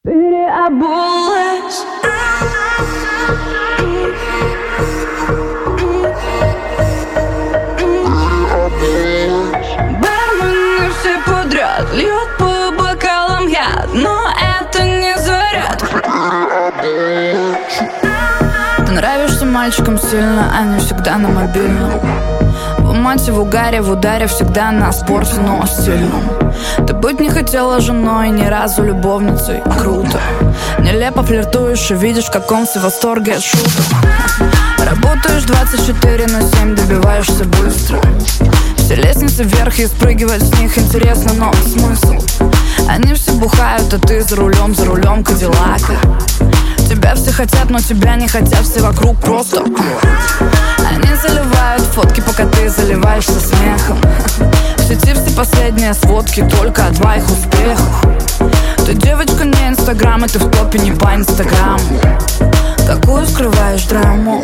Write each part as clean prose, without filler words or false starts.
Переобулась. Бармены все подряд льют по бокалам яд, но это не заряд. Ты нравишься мальчикам сильно, они всегда на мобильном. В мате, в угаре, в ударе, всегда на спорте, но сильном. Ты быть не хотела женой, ни разу любовницей. Круто. Нелепо флиртуешь и видишь, в каком все восторге от шуток. Работаешь 24/7, добиваешься быстро. Все лестницы вверх и спрыгивать с них интересно, но смысл? Они все бухают, а ты за рулем Кадиллака. Тебя все хотят, но тебя не хотят, все вокруг просто. Они заливают фотки, пока ты заливаешься смехом. В сети все последние сводки только о твоих успехах. Ты девочка не инстаграм, и ты в топе не по инстаграму. Какую скрываешь драму?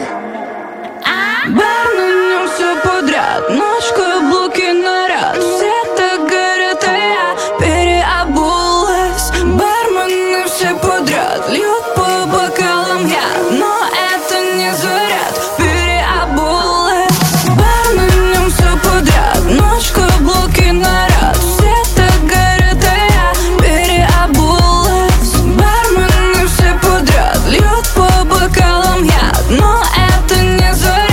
Барменям все подряд, ночь, каблуки, наряд. Все так горят, а я переобулась. Бармены все подряд льют по бокалам яд, но это не заряд. Переобулась. Барменям все подряд, ночь, каблуки, наряд. Все так горят, а я переобулась. Бармены все подряд льют по бокалам яд, но это не заряд.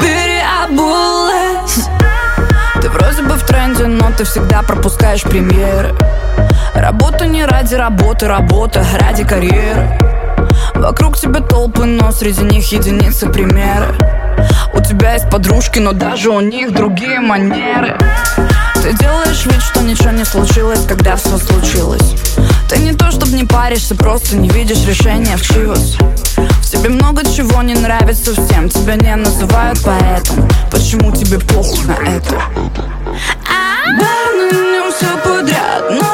Ты вроде бы в тренде, но ты всегда пропускаешь премьеры. Работа не ради работы, работа ради карьеры. Вокруг тебя толпы, но среди них единицы примеры. У тебя есть подружки, но даже у них другие манеры. Ты делаешь вид, что ничего не случилось, когда все случилось. Ты не то, чтобы не паришься, просто не видишь решения в чивос. В тебе много чего не нравится всем, тебя не называют поэтом. Почему тебе похуй на это? Барменям все подряд, но